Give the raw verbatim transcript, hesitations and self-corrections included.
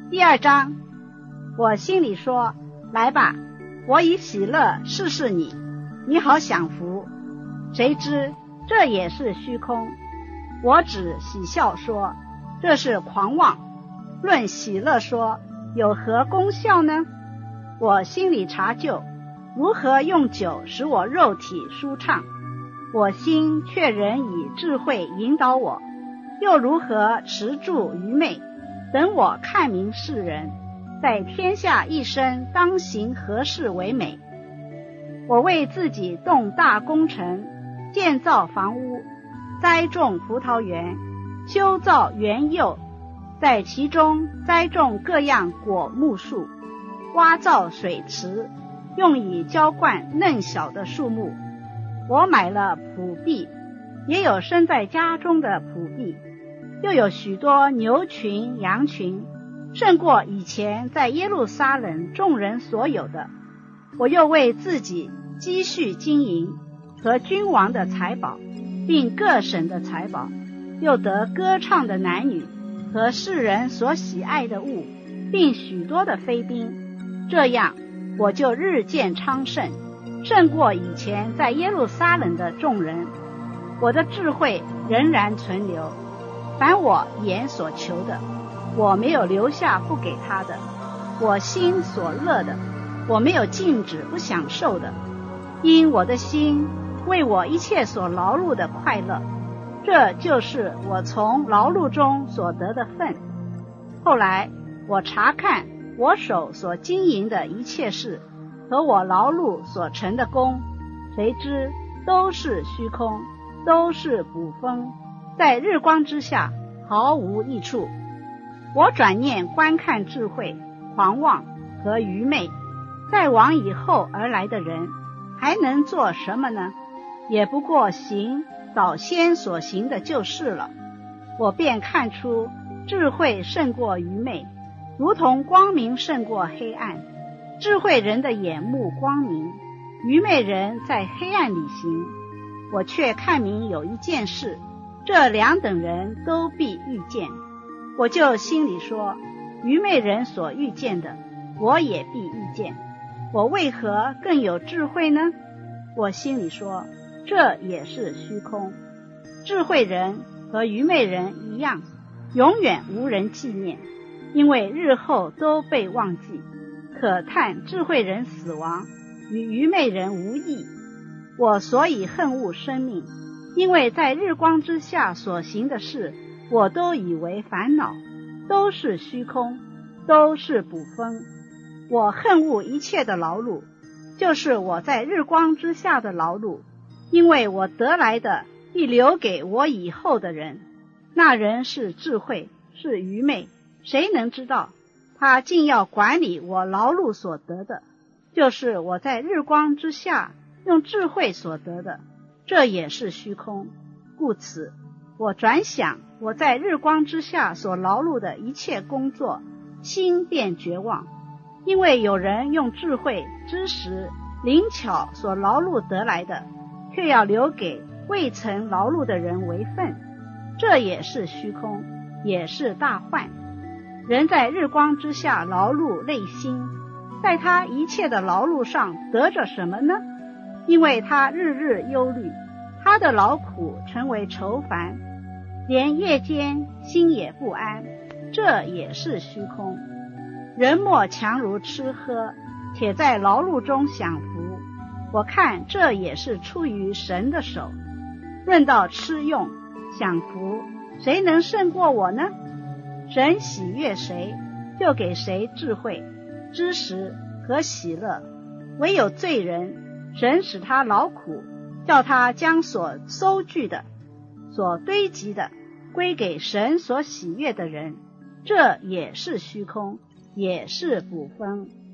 第二章，我心里说，来吧，我以喜乐试试你，你好享福。谁知这也是虚空。我只喜笑说，这是狂妄。论喜乐说，有何功效呢？我心里查究，如何用酒使我肉体舒畅？我心却仍以智慧引导我，又如何持住愚昧？等我看明世人，在天下一生当行何事为美？我为自己动大工程，建造房屋，栽种葡萄园，修造园囿，在其中栽种各样果木树，挖造水池，用以浇灌嫩小的树木。我买了仆婢，也有生在家中的仆婢，又有许多牛群羊群，胜过以前在耶路撒冷众人所有的。我又为自己积蓄金银和君王的财宝，并各省的财宝，又得歌唱的男女和世人所喜爱的物，并许多的妃嫔。这样我就日渐昌盛，胜过以前在耶路撒冷的众人。我的智慧仍然存留，凡我眼所求的，我没有留下不给他的；我心所乐的，我没有禁止不享受的。因我的心为我一切所劳碌的快乐，这就是我从劳碌中所得的份。后来我查看我手所经营的一切事和我劳碌所成的功，谁知都是虚空，都是捕风，在日光之下毫无益处。我转念观看智慧、狂妄和愚昧，再往以后而来的人还能做什么呢？也不过行早先所行的就是了。我便看出智慧胜过愚昧，如同光明胜过黑暗。智慧人的眼目光明，愚昧人在黑暗里行。我却看明有一件事，这两等人都必遇见。我就心里说，愚昧人所遇见的，我也必遇见。我为何更有智慧呢？我心里说，这也是虚空。智慧人和愚昧人一样，永远无人纪念，因为日后都被忘记。可叹智慧人死亡，与愚昧人无异。我所以恨恶生命，因为在日光之下所行的事，我都以为烦恼，都是虚空，都是捕风。我恨恶一切的劳碌，就是我在日光之下的劳碌，因为我得来的必留给我以后的人。那人是智慧，是愚昧，谁能知道？他竟要管理我劳碌所得的，就是我在日光之下用智慧所得的，这也是虚空。故此我转想我在日光之下所劳碌的一切工作，心便绝望。因为有人用智慧、知识、灵巧所劳碌得来的，却要留给未曾劳碌的人为分，这也是虚空，也是大患。人在日光之下劳碌累心，在他一切的劳碌上得着什么呢？因为他日日忧虑，他的劳苦成为愁烦，连夜间心也不安，这也是虚空。人莫强如吃喝，且在劳碌中享福，我看这也是出于神的手。论到吃用享福，谁能胜过我呢？神喜悦谁，就给谁智慧、知识和喜乐。唯有罪人，神使他劳苦，叫他将所收据的、所堆积的归给神所喜悦的人，这也是虚空，也是捕风。